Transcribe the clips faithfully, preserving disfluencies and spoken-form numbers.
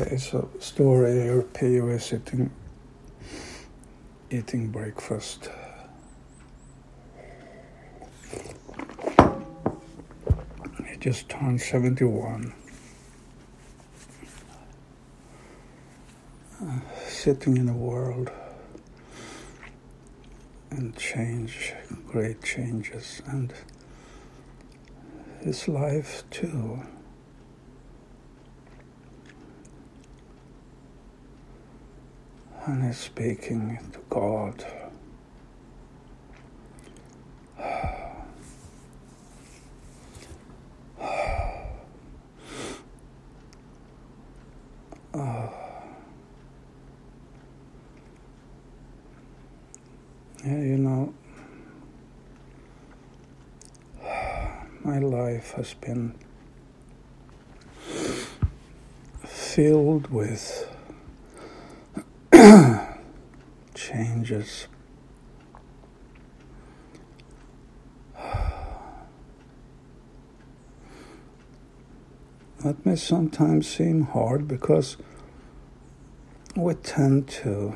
Okay, so story here, P O is sitting, eating breakfast. He just turned seventy-one. Uh, sitting in a world and change, great changes, and his life too. And he's speaking to God. Oh. Yeah, you know, my life has been filled with changes. That may sometimes seem hard because we tend to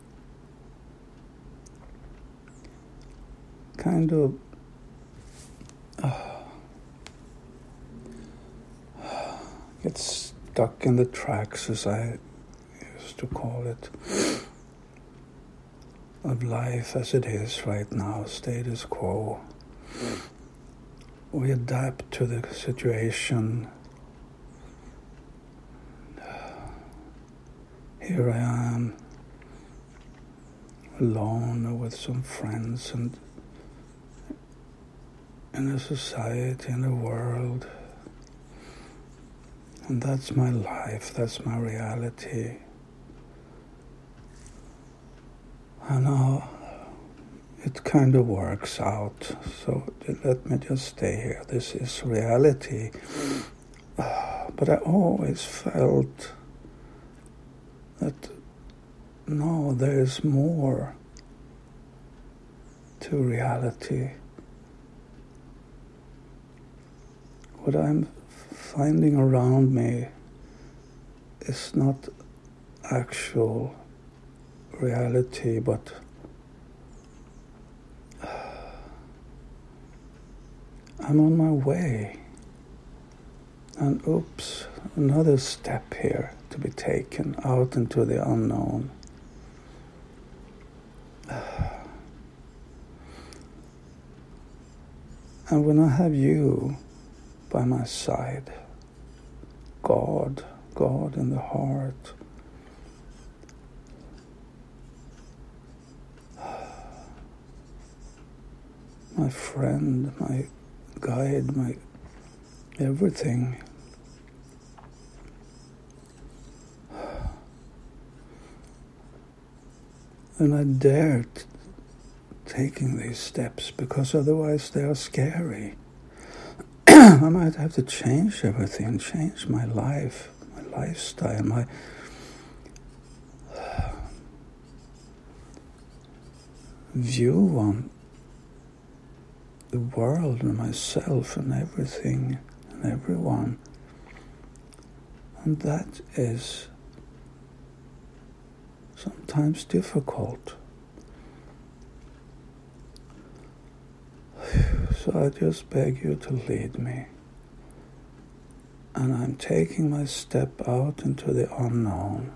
kind of uh, get stuck in the tracks, as I used to call it, of life as it is right now, status quo. We adapt to the situation. Here I am, alone or with some friends, and in a society, in a world. And that's my life, that's my reality. And now it kind of works out, so let me just stay here. This is reality. But I always felt that, no, there is more to reality. What I'm finding around me is not actual reality, but I'm on my way. And oops, another step here to be taken out into the unknown. And when I have you by my side, God, God in the heart, my friend, my guide, my everything. And I dare t- taking these steps, because otherwise they are scary. I might have to change everything, change my life, my lifestyle, my view on the world and myself and everything and everyone. And that is sometimes difficult. So I just beg you to lead me. And I'm taking my step out into the unknown,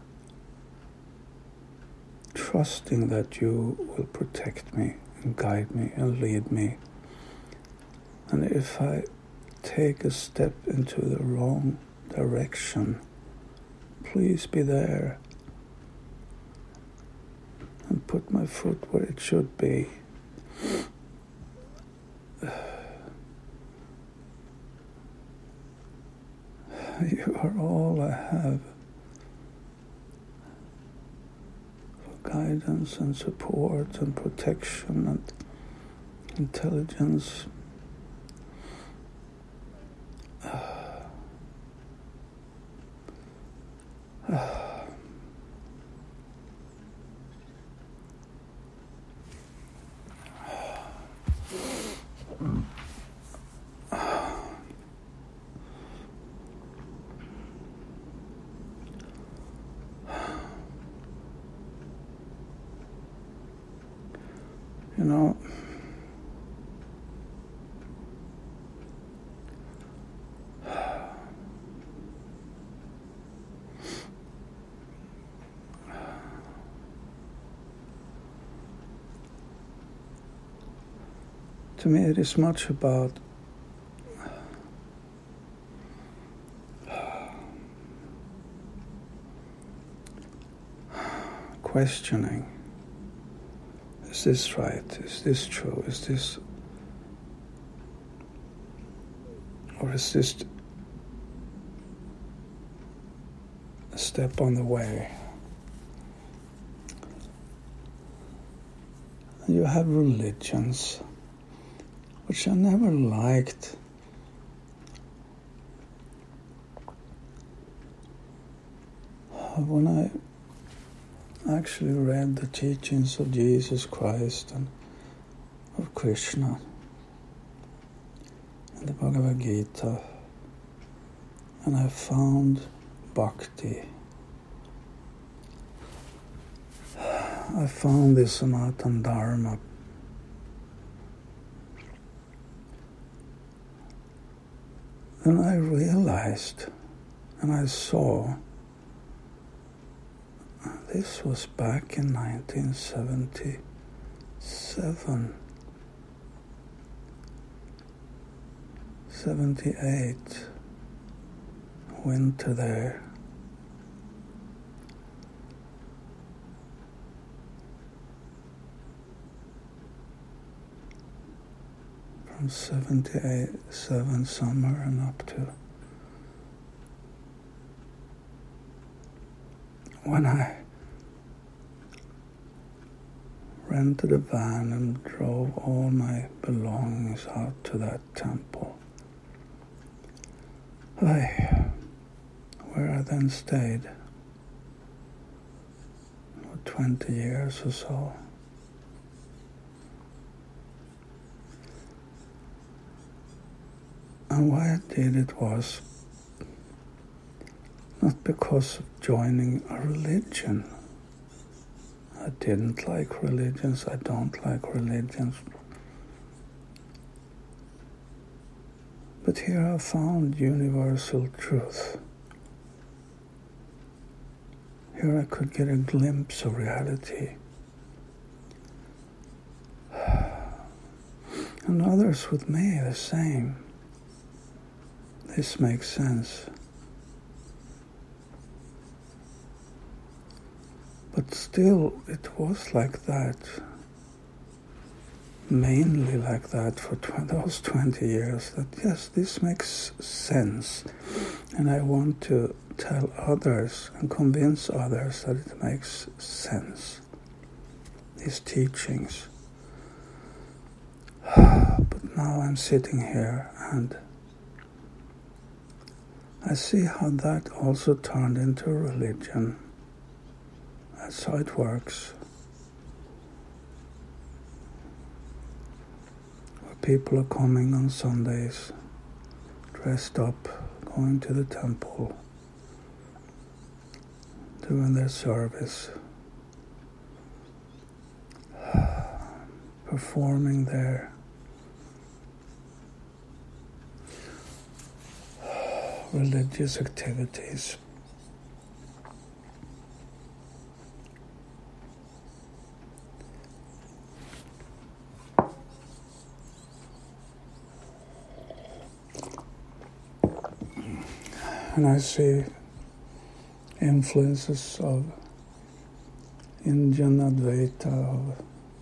trusting that you will protect me and guide me and lead me. And if I take a step into the wrong direction, please be there and put my foot where it should be. You are all I have for guidance and support and protection and intelligence. You know, to me it is much about questioning. Is this right? Is this true? Is this, or is this a step on the way? You have religions, which I never liked. When I actually read the teachings of Jesus Christ and of Krishna in the Bhagavad Gita, and I found bhakti. I found this Sanatana Dharma. Then I realized and I saw this was back in nineteen seventy-seven, seventy-eight, winter there. From seventy-eight, seven summer and up to when I rented a van and drove all my belongings out to that temple, I, where I then stayed for twenty years or so. And why I did it was not because of joining a religion. I didn't like religions, I don't like religions. But here I found universal truth. Here I could get a glimpse of reality. And others with me the same. This makes sense. But still, it was like that, mainly like that for tw- those twenty years, that yes, this makes sense. And I want to tell others and convince others that it makes sense, these teachings. But now I'm sitting here and I see how that also turned into a religion. That's how it works. Where people are coming on Sundays, dressed up, going to the temple, doing their service, performing their religious activities. And I see influences of Indian Advaita, of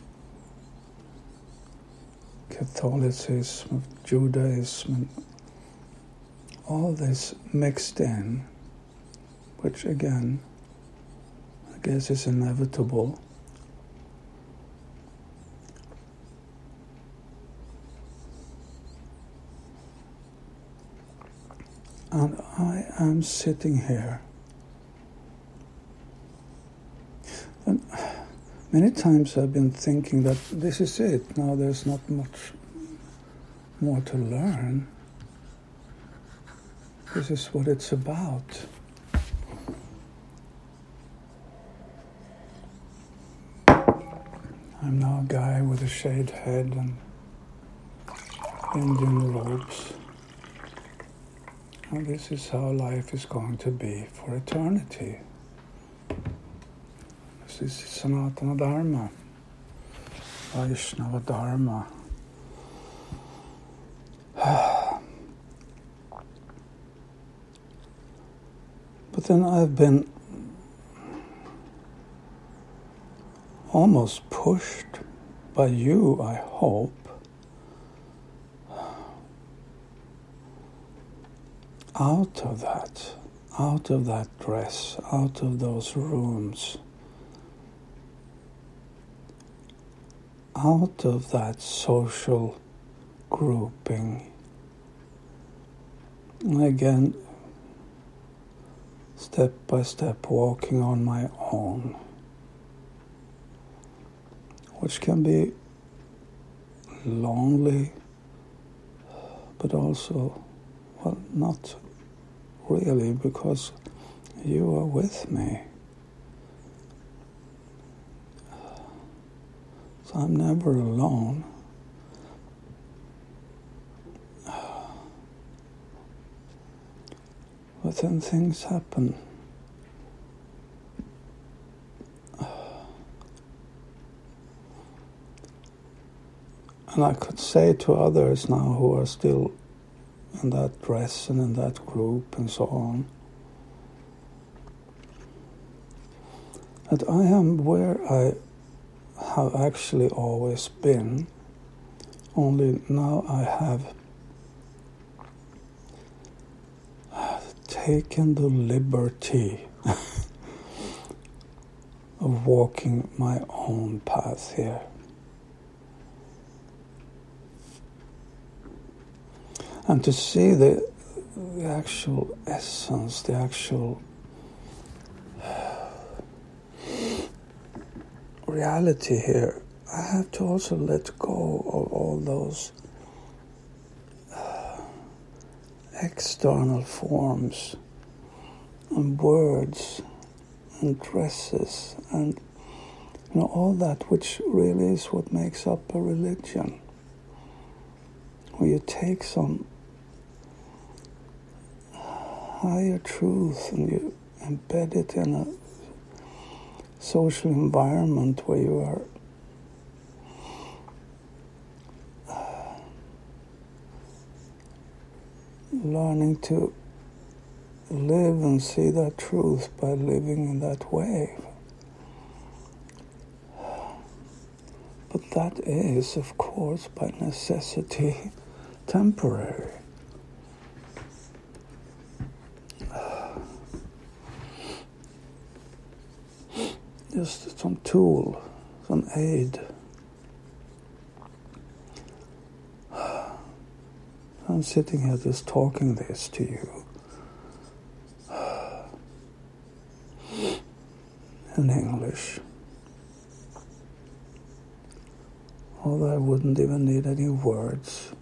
Catholicism, of Judaism, and all this mixed in, which again, I guess is inevitable. And I am sitting here. And many times I've been thinking that this is it. Now there's not much more to learn. This is what it's about. I'm now a guy with a shaved head and Indian robes. And this is how life is going to be for eternity. This is Sanatana Dharma, Vaishnava Dharma. But then I've been almost pushed by you, I hope, out of that, out of that dress, out of those rooms, out of that social grouping. And again, step by step, walking on my own, which can be lonely, but also, well, not really, because you are with me. So I'm never alone. But then things happen. And I could say to others now who are still in that dress and in that group and so on, that I am where I have actually always been, only now I have taken the liberty of walking my own path here. And to see the, the actual essence, the actual reality here, I have to also let go of all those uh, external forms and words and dresses and, you know, all that which really is what makes up a religion. Where you take some higher truth and you embed it in a social environment where you are uh, learning to live and see that truth by living in that way. But that is, of course, by necessity, temporary. Just some tool, some aid. I'm sitting here just talking this to you in English. Although I wouldn't even need any words.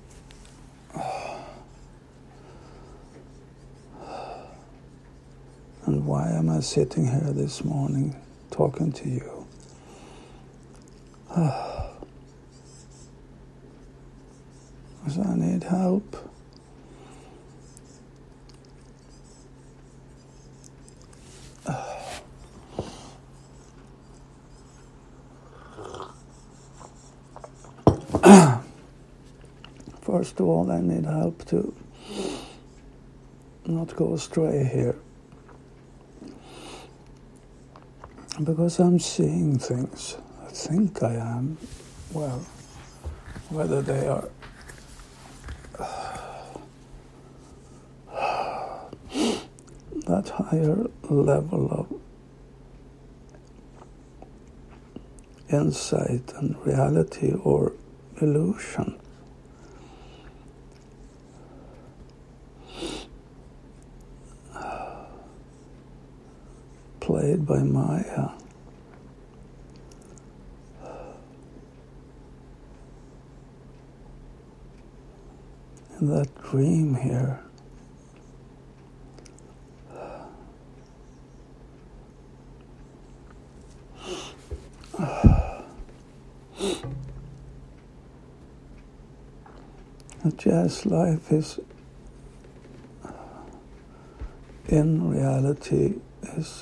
And why am I sitting here this morning talking to you? Because I need help. First of all, I need help to not go astray here. Because I'm seeing things. I think I am. Well, whether they are that higher level of insight and reality or illusion. Played by Maya. And that dream here. The jazz life is, in reality, is,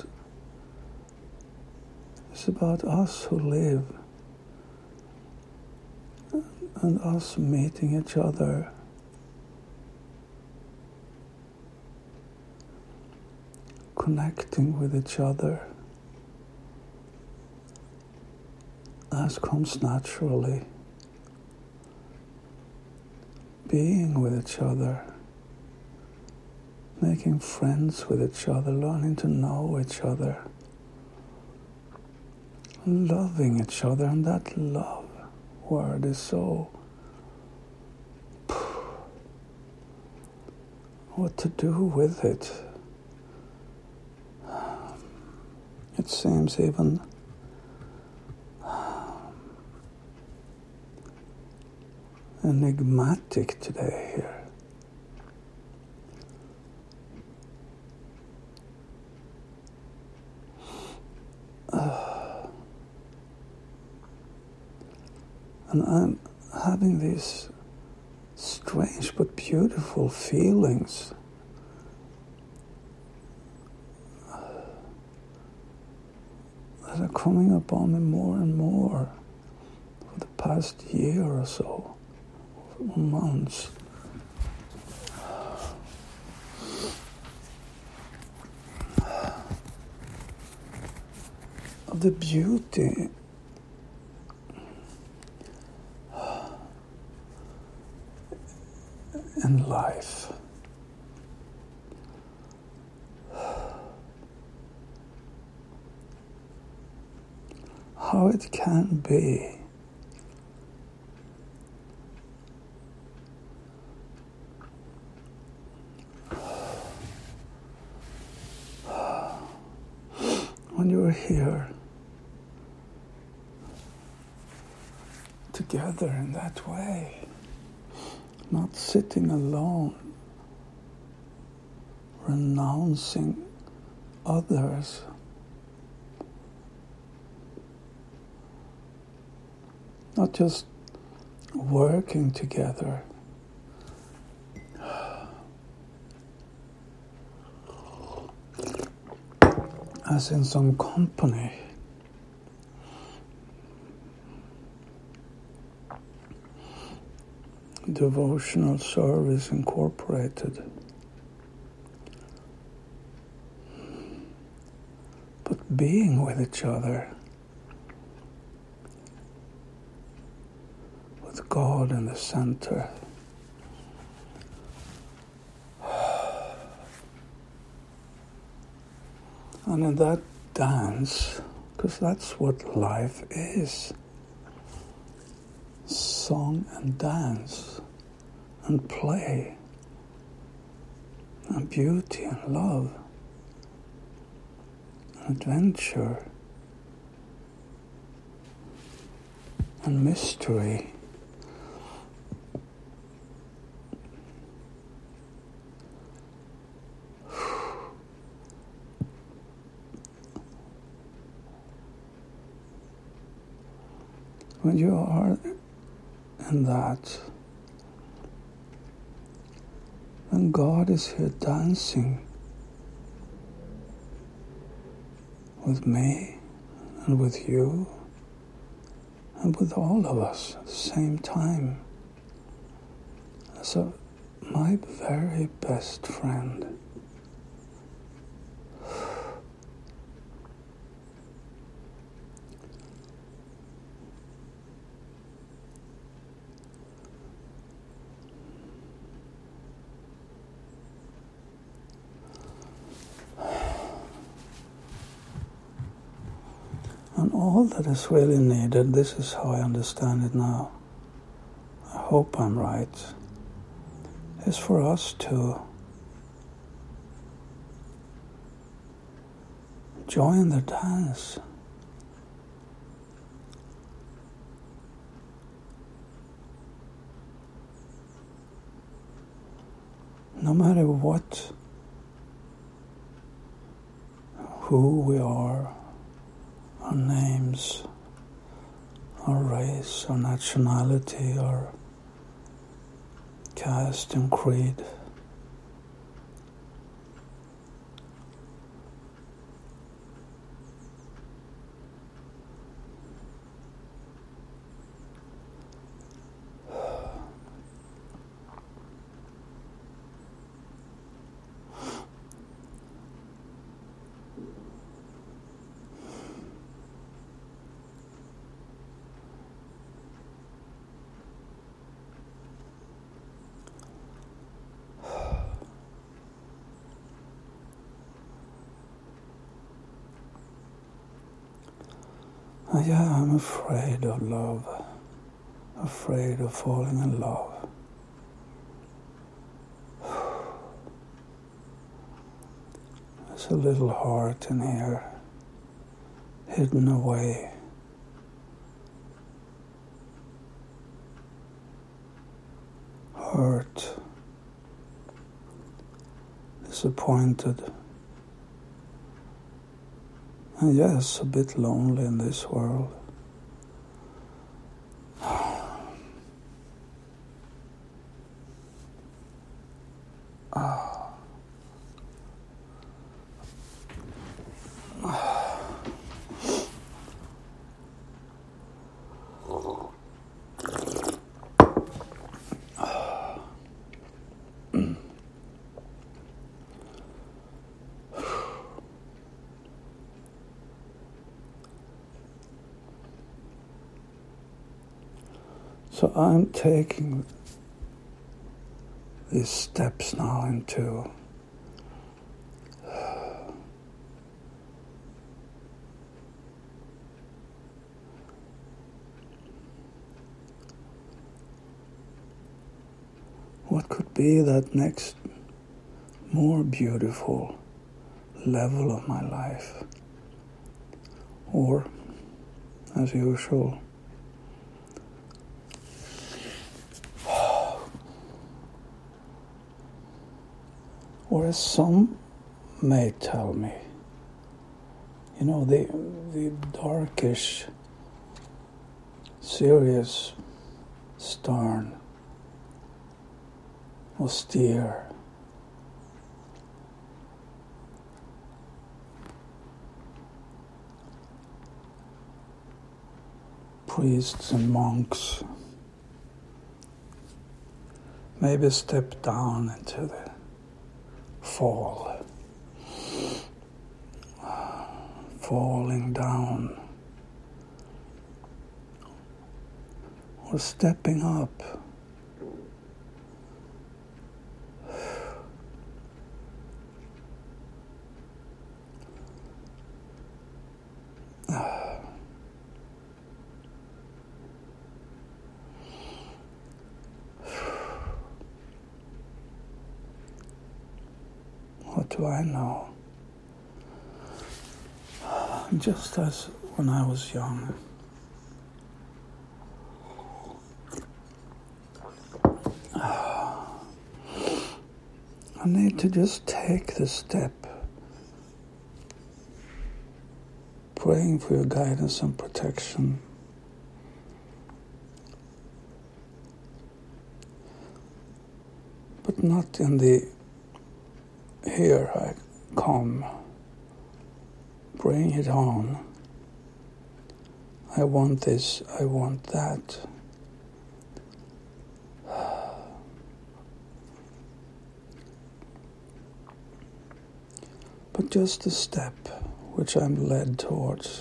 is about us who live and us meeting each other. Connecting with each other as comes naturally. Being with each other, making friends with each other, learning to know each other, loving each other, and that love word is so what to do with it. It seems even enigmatic today here. Uh, and I'm having these strange but beautiful feelings. That are coming upon me more and more for the past year or so, or months. Of the beauty in life. How it can be when you're here together in that way, not sitting alone, renouncing others. Not just working together. As in some company. Devotional Service Incorporated. But being with each other. With God in the center. And in that dance, because that's what life is. Song and dance and play and beauty and love and adventure and mystery. When you are in that, then God is here dancing with me and with you and with all of us at the same time as a, my very best friend. And all that is really needed, this is how I understand it now, I hope I'm right, is for us to join the dance. No matter what, who we are, our names, our race, our nationality, our caste and creed. Uh, yeah, I'm afraid of love, afraid of falling in love. There's a little heart in here, hidden away. Hurt, disappointed, and yes, a bit lonely in this world. So I'm taking these steps now into what could be that next more beautiful level of my life. Or, as usual, or as some may tell me, you know, the, the darkish, serious, stern, austere, priests and monks maybe step down into the fall, falling down, or stepping up. What do I know? Just as when I was young, I need to just take the step, praying for your guidance and protection. But not in the here I come, bring it on. I want this, I want that. But just a step which I'm led towards.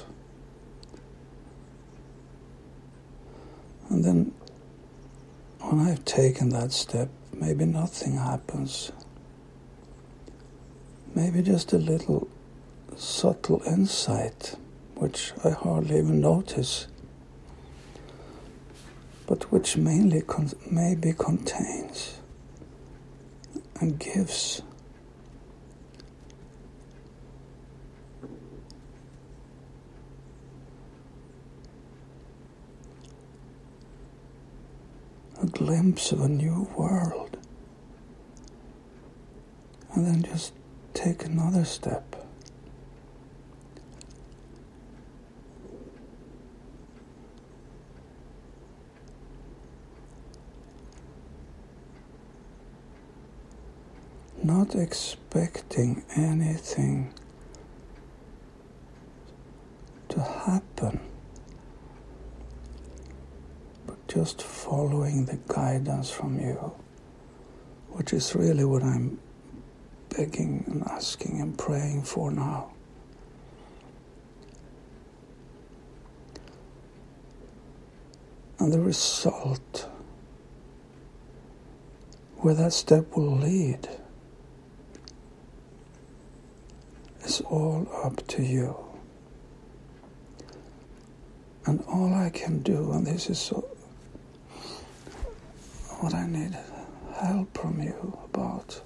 And then when I've taken that step, maybe nothing happens. Maybe just a little subtle insight, which I hardly even notice, but which mainly con- maybe contains and gives a glimpse of a new world, and then just take another step. not expecting anything to happen, but just following the guidance from you, which is really what I'm begging and asking and praying for now. And the result, where that step will lead, is all up to you. And all I can do, and this is so, what I need help from you about,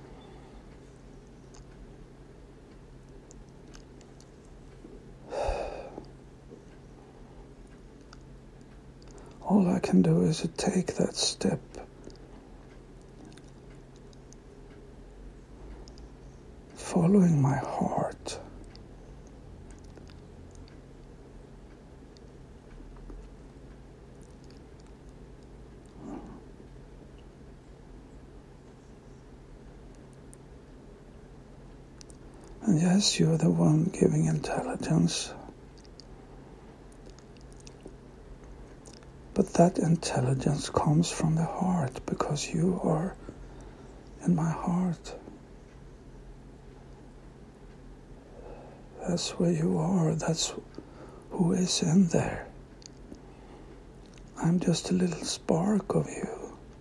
all I can do is to take that step, following my heart, and yes, you're the one giving intelligence, but that intelligence comes from the heart, because you are in my heart. That's where you are. That's who is in there. I'm just a little spark of you.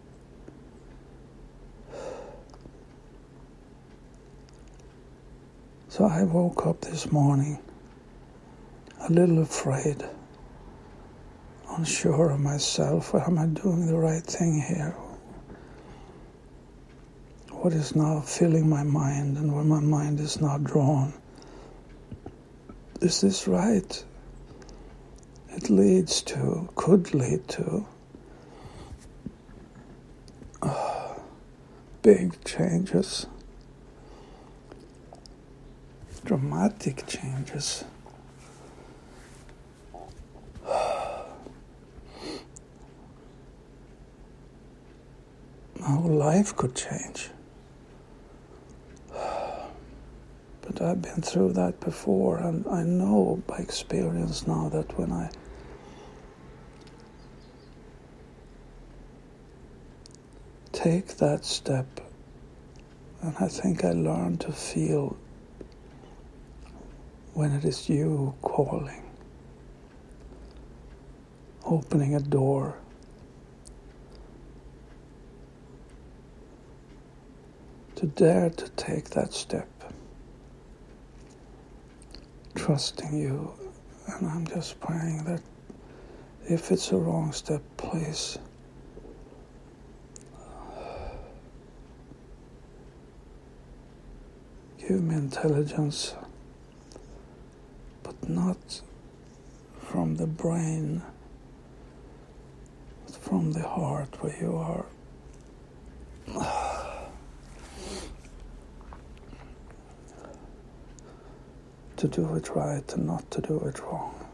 So I woke up this morning a little afraid, unsure of myself. Am I doing the right thing here? What is now filling my mind, and where my mind is now drawn? Is this right? It leads to, could lead to, uh, big changes, dramatic changes. My whole life could change. But I've been through that before, and I know by experience now that when I take that step, and I think I learn to feel when it is you calling, opening a door, to dare to take that step, trusting you. And I'm just praying that if it's a wrong step, please give me intelligence, but not from the brain, but from the heart, where you are. To do it right and not to do it wrong.